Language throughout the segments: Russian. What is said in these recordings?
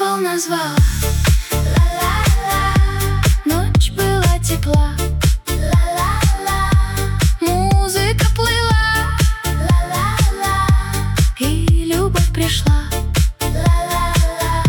волна звала. Ла-ла-ла. Ночь была тепла. Ла-ла-ла. Музыка плыла. Ла-ла-ла. И любовь пришла. Ла-ла-ла.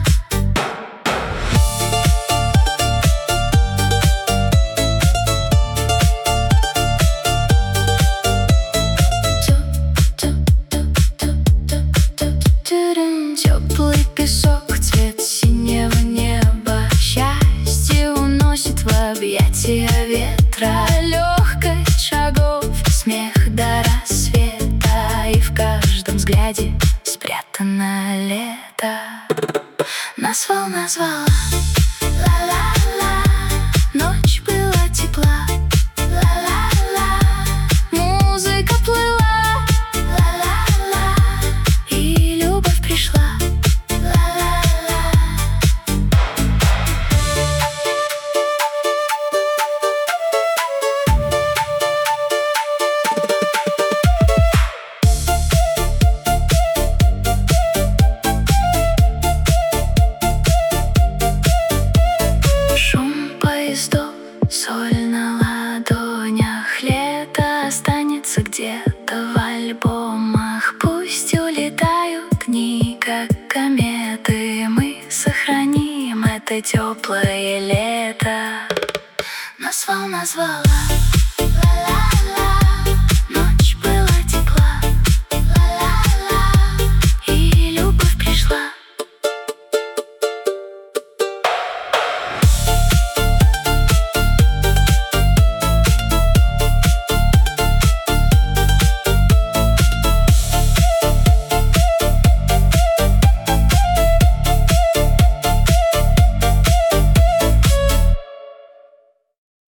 Теплый песок, цвет синего неба. Счастье уносит в объятия ветра. Легкость шагов, смех до рассвета. И в каждом взгляде спрятано лето. Нас волна звала. Ла-ла-ла. Ночь была тепла. Ла-ла-ла. Музыка плыла. Ла-ла-ла. И любовь пришла. Ла-ла-ла. Шум поездов, соль на ладонях. Лето останется где-то в альбомах. Пусть улетают дни, как кометы. Мы сохраним это теплое лето. Нас волна звала.